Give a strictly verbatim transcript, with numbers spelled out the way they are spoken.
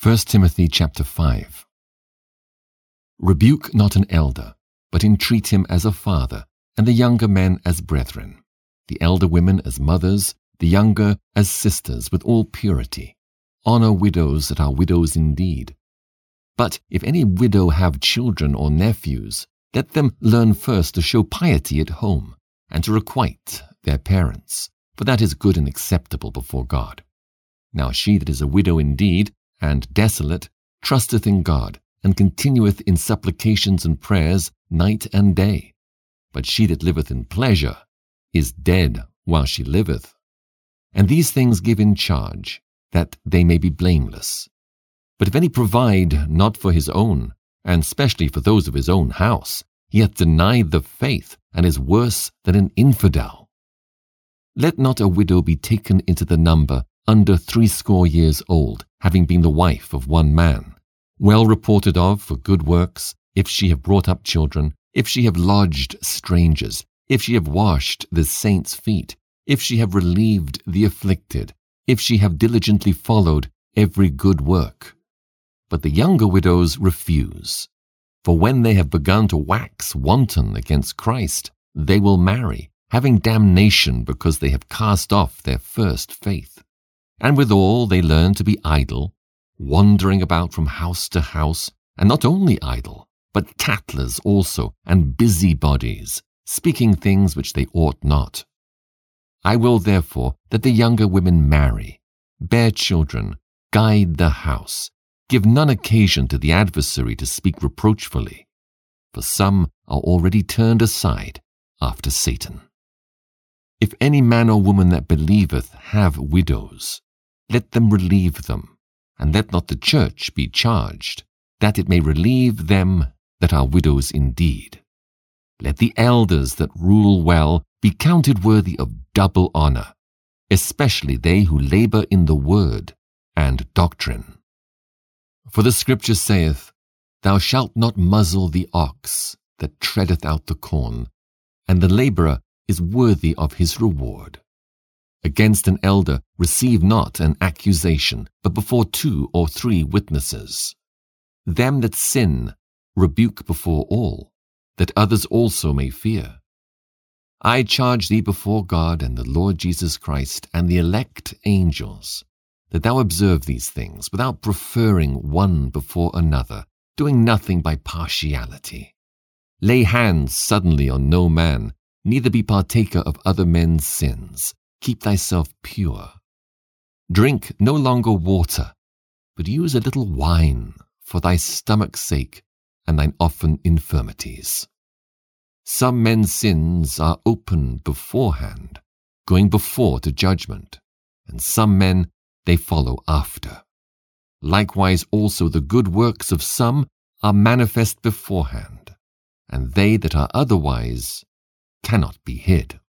First Timothy chapter five. Rebuke not an elder, but entreat him as a father, and the younger men as brethren, the elder women as mothers, the younger as sisters, with all purity. Honor widows that are widows indeed. But if any widow have children or nephews, let them learn first to show piety at home, and to requite their parents, for that is good and acceptable before God. Now she that is a widow indeed, and desolate, trusteth in God, and continueth in supplications and prayers night and day. But she that liveth in pleasure is dead while she liveth. And these things give in charge, that they may be blameless. But if any provide not for his own, and specially for those of his own house, he hath denied the faith, and is worse than an infidel. Let not a widow be taken into the number under threescore years old, having been the wife of one man, well reported of for good works, if she have brought up children, if she have lodged strangers, if she have washed the saints' feet, if she have relieved the afflicted, if she have diligently followed every good work. But the younger widows refuse. For when they have begun to wax wanton against Christ, they will marry, having damnation because they have cast off their first faith. And withal they learn to be idle, wandering about from house to house, and not only idle, but tattlers also, and busybodies, speaking things which they ought not. I will therefore that the younger women marry, bear children, guide the house, give none occasion to the adversary to speak reproachfully, for some are already turned aside after Satan. If any man or woman that believeth have widows, let them relieve them, and let not the church be charged, that it may relieve them that are widows indeed. Let the elders that rule well be counted worthy of double honor, especially they who labor in the word and doctrine. For the scripture saith, Thou shalt not muzzle the ox that treadeth out the corn, and the laborer is worthy of his reward. Against an elder receive not an accusation, but before two or three witnesses. Them that sin rebuke before all, that others also may fear. I charge thee before God and the Lord Jesus Christ and the elect angels, that thou observe these things without preferring one before another, doing nothing by partiality. Lay hands suddenly on no man, neither be partaker of other men's sins. Keep thyself pure. Drink no longer water, but use a little wine for thy stomach's sake and thine often infirmities. Some men's sins are open beforehand, going before to judgment, and some men they follow after. Likewise also the good works of some are manifest beforehand, and they that are otherwise cannot be hid.